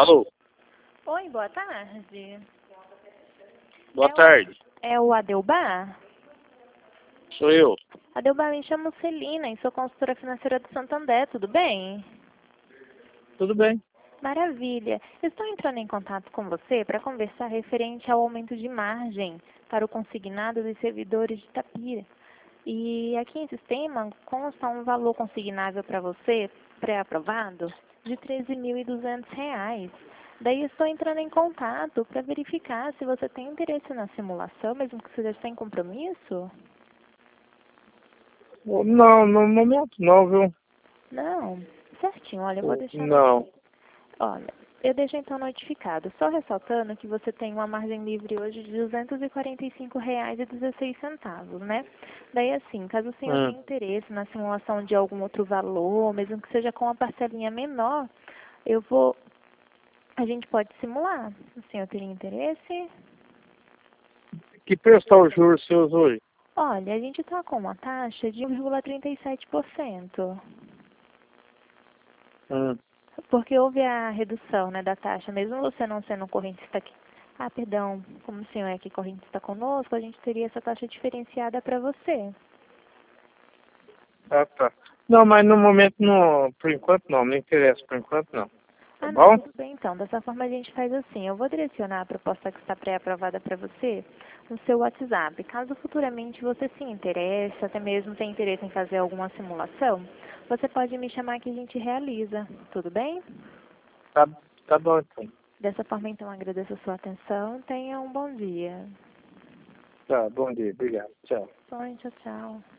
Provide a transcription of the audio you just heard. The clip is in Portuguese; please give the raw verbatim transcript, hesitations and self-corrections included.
Alô? Oi, boa tarde. Boa é tarde. O, é o Adelbar? Sou eu. Adelbar, me chamo Celina e sou consultora financeira do Santander, tudo bem? Tudo bem? Maravilha. Estou entrando em contato com você para conversar referente ao aumento de margem para o consignado dos servidores de Itapira. E aqui em sistema consta um valor consignável para você, pré-aprovado, de treze mil e duzentos reais. Daí estou entrando em contato para verificar se você tem interesse na simulação, mesmo que você já tenha compromisso. Não, no momento não, viu? Não, certinho, olha, eu vou deixar Não. Olha, eu deixo então notificado, só ressaltando que você tem uma margem livre hoje de duzentos e quarenta e cinco reais e dezesseis centavos, né? Daí assim, caso o senhor Hum. tenha interesse na simulação de algum outro valor, mesmo que seja com uma parcelinha menor, eu vou, a gente pode simular. O senhor teria interesse? Que preço está os juros seus hoje? Olha, a gente está com uma taxa de um vírgula trinta e sete por cento. Hum. Porque houve a redução, né, da taxa, mesmo você não sendo um correntista aqui. Ah, perdão, como o senhor é aqui correntista conosco, a gente teria essa taxa diferenciada para você. Ah, tá. Não, mas no momento, não, por enquanto não, não interessa, por enquanto não. Tá Ah, não, bom? tudo bem então. Dessa forma a gente faz assim, eu vou direcionar a proposta que está pré-aprovada para você no seu WhatsApp. Caso futuramente você se interesse, até mesmo tenha interesse em fazer alguma simulação, você pode me chamar que a gente realiza. Tudo bem? Tá, tá bom então. Dessa forma então agradeço a sua atenção. Tenha um bom dia. Tá, bom dia, obrigado. Tchau. Bom, tchau, tchau.